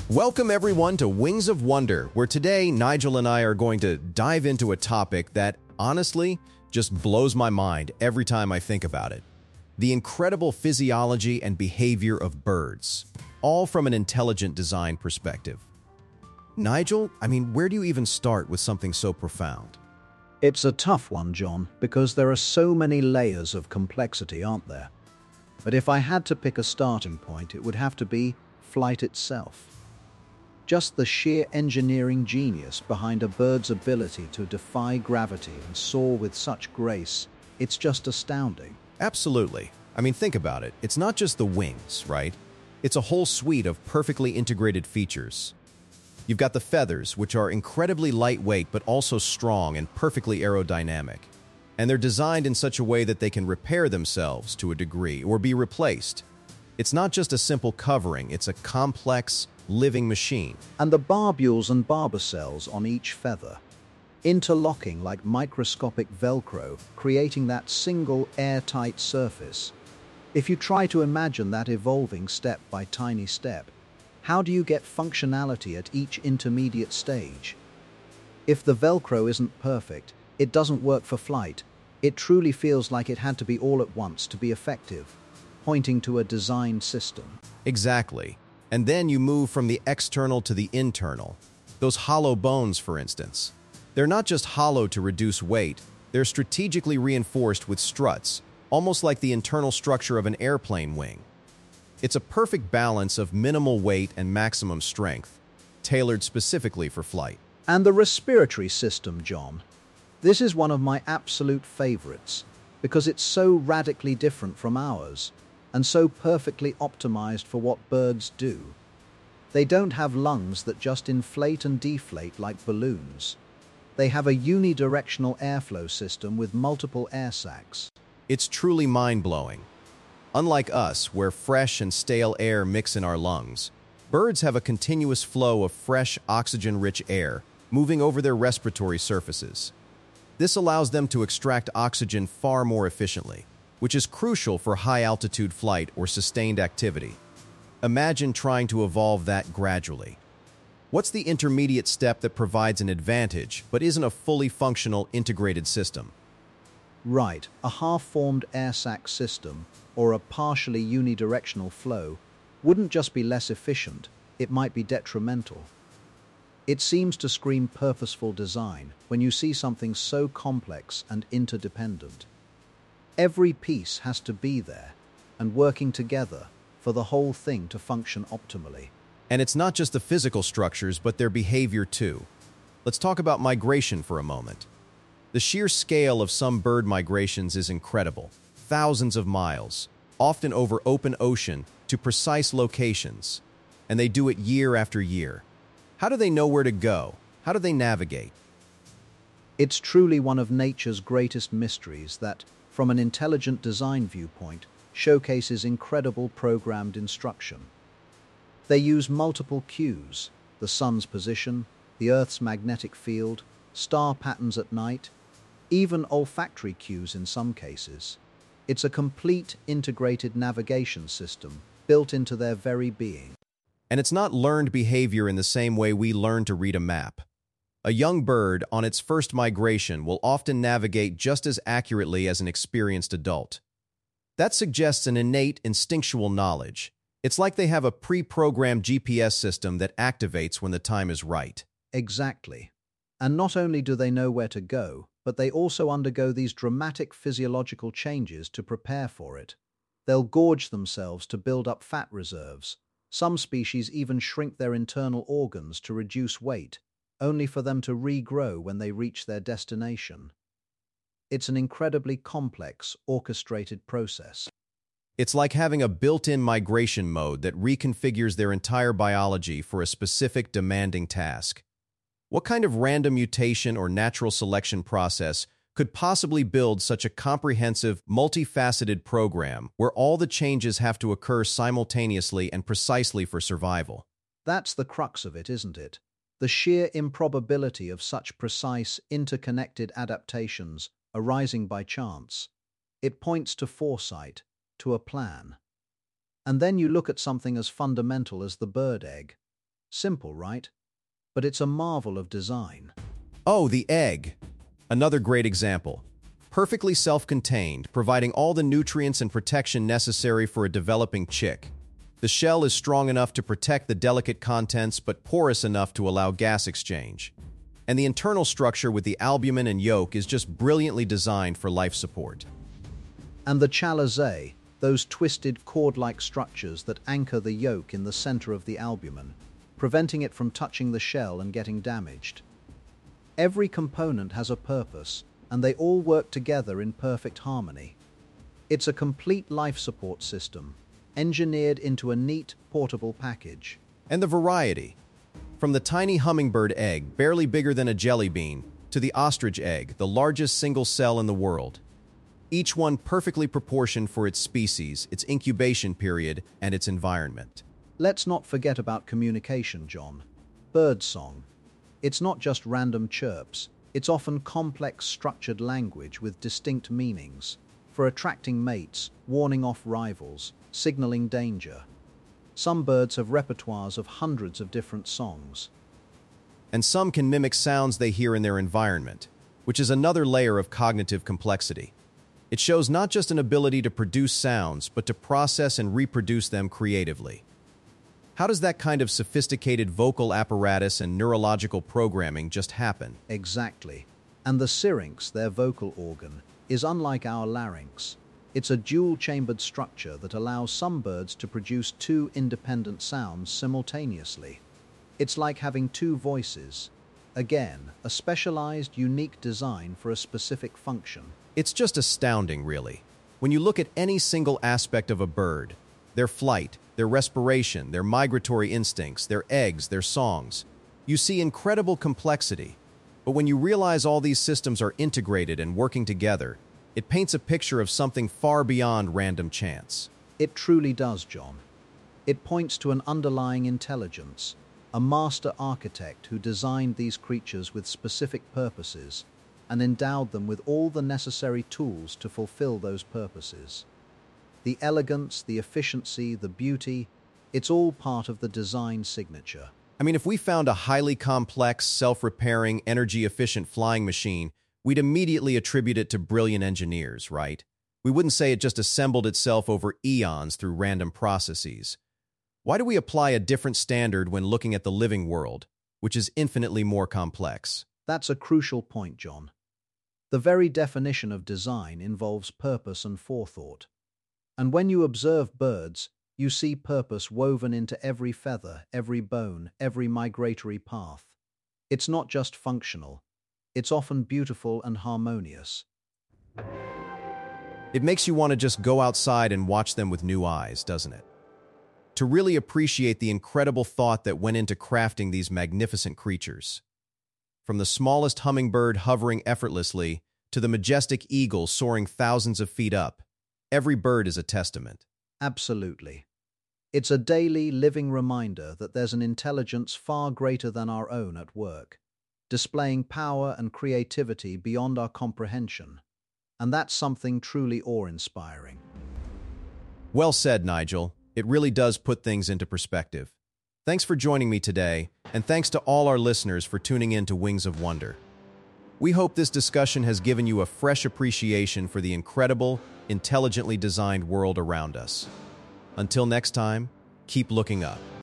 Welcome everyone to Wings of Wonder, where today Nigel and I are going to dive into a topic that, honestly, just blows my mind every time I think about it. The incredible physiology and behavior of birds, all from an intelligent design perspective. Nigel, where do you even start with something so profound? It's a tough one, John, because there are so many layers of complexity, aren't there? But if I had to pick a starting point, it would have to be flight itself. Just the sheer engineering genius behind a bird's ability to defy gravity and soar with such grace, it's just astounding. Absolutely. Think about it. It's not just the wings, right? It's a whole suite of perfectly integrated features. You've got the feathers, which are incredibly lightweight but also strong and perfectly aerodynamic. And they're designed in such a way that they can repair themselves to a degree or be replaced. It's not just a simple covering, it's a complex, living machine. And the barbules and barbocells on each feather, interlocking like microscopic Velcro, creating that single airtight surface. If you try to imagine that evolving step by tiny step, how do you get functionality at each intermediate stage? If the Velcro isn't perfect, it doesn't work for flight. It truly feels like it had to be all at once to be effective, pointing to a design system. Exactly. And then you move from the external to the internal. Those hollow bones, for instance. They're not just hollow to reduce weight, they're strategically reinforced with struts, almost like the internal structure of an airplane wing. It's a perfect balance of minimal weight and maximum strength, tailored specifically for flight. And the respiratory system, John. This is one of my absolute favorites, because it's so radically different from ours, and so perfectly optimized for what birds do. They don't have lungs that just inflate and deflate like balloons. They have a unidirectional airflow system with multiple air sacs. It's truly mind-blowing. Unlike us, where fresh and stale air mix in our lungs, birds have a continuous flow of fresh, oxygen-rich air moving over their respiratory surfaces. This allows them to extract oxygen far more efficiently, which is crucial for high-altitude flight or sustained activity. Imagine trying to evolve that gradually. What's the intermediate step that provides an advantage but isn't a fully functional integrated system? Right, a half-formed air sac system or a partially unidirectional flow wouldn't just be less efficient, it might be detrimental. It seems to scream purposeful design when you see something so complex and interdependent. Every piece has to be there and working together for the whole thing to function optimally. And it's not just the physical structures, but their behavior too. Let's talk about migration for a moment. The sheer scale of some bird migrations is incredible. Thousands of miles, often over open ocean, to precise locations. And they do it year after year. How do they know where to go? How do they navigate? It's truly one of nature's greatest mysteries that, from an intelligent design viewpoint, showcases incredible programmed instruction. They use multiple cues: the sun's position, the Earth's magnetic field, star patterns at night, even olfactory cues in some cases. It's a complete integrated navigation system built into their very being. And it's not learned behavior in the same way we learn to read a map. A young bird on its first migration will often navigate just as accurately as an experienced adult. That suggests an innate instinctual knowledge. It's like they have a pre-programmed GPS system that activates when the time is right. Exactly. And not only do they know where to go, but they also undergo these dramatic physiological changes to prepare for it. They'll gorge themselves to build up fat reserves. Some species even shrink their internal organs to reduce weight, only for them to regrow when they reach their destination. It's an incredibly complex, orchestrated process. It's like having a built-in migration mode that reconfigures their entire biology for a specific demanding task. What kind of random mutation or natural selection process could possibly build such a comprehensive, multifaceted program where all the changes have to occur simultaneously and precisely for survival? That's the crux of it, isn't it? The sheer improbability of such precise, interconnected adaptations arising by chance. It points to foresight, to a plan. And then you look at something as fundamental as the bird egg. Simple, right? But it's a marvel of design. Oh, the egg. Another great example. Perfectly self-contained, providing all the nutrients and protection necessary for a developing chick. The shell is strong enough to protect the delicate contents but porous enough to allow gas exchange. And the internal structure with the albumin and yolk is just brilliantly designed for life support. And the chalazae, those twisted cord-like structures that anchor the yolk in the center of the albumin, preventing it from touching the shell and getting damaged. Every component has a purpose, and they all work together in perfect harmony. It's a complete life support system, engineered into a neat, portable package. And the variety. From the tiny hummingbird egg, barely bigger than a jelly bean, to the ostrich egg, the largest single cell in the world. Each one perfectly proportioned for its species, its incubation period, and its environment. Let's not forget about communication, John. Birdsong. It's not just random chirps. It's often complex, structured language with distinct meanings, for attracting mates, warning off rivals, signaling danger. Some birds have repertoires of hundreds of different songs. And some can mimic sounds they hear in their environment, which is another layer of cognitive complexity. It shows not just an ability to produce sounds, but to process and reproduce them creatively. How does that kind of sophisticated vocal apparatus and neurological programming just happen? Exactly. And the syrinx, their vocal organ, is unlike our larynx. It's a dual-chambered structure that allows some birds to produce two independent sounds simultaneously. It's like having two voices. Again, a specialized, unique design for a specific function. It's just astounding, really. When you look at any single aspect of a bird, their flight, their respiration, their migratory instincts, their eggs, their songs, you see incredible complexity. But when you realize all these systems are integrated and working together, it paints a picture of something far beyond random chance. It truly does, John. It points to an underlying intelligence, a master architect who designed these creatures with specific purposes and endowed them with all the necessary tools to fulfill those purposes. The elegance, the efficiency, the beauty, it's all part of the design signature. I mean, if we found a highly complex, self-repairing, energy-efficient flying machine, we'd immediately attribute it to brilliant engineers, right? We wouldn't say it just assembled itself over eons through random processes. Why do we apply a different standard when looking at the living world, which is infinitely more complex? That's a crucial point, John. The very definition of design involves purpose and forethought. And when you observe birds, you see purpose woven into every feather, every bone, every migratory path. It's not just functional. It's often beautiful and harmonious. It makes you want to just go outside and watch them with new eyes, doesn't it? To really appreciate the incredible thought that went into crafting these magnificent creatures. From the smallest hummingbird hovering effortlessly to the majestic eagle soaring thousands of feet up, every bird is a testament. Absolutely. It's a daily, living reminder that there's an intelligence far greater than our own at work, displaying power and creativity beyond our comprehension. And that's something truly awe-inspiring. Well said, Nigel. It really does put things into perspective. Thanks for joining me today, and thanks to all our listeners for tuning in to Wings of Wonder. We hope this discussion has given you a fresh appreciation for the incredible, intelligently designed world around us. Until next time, keep looking up.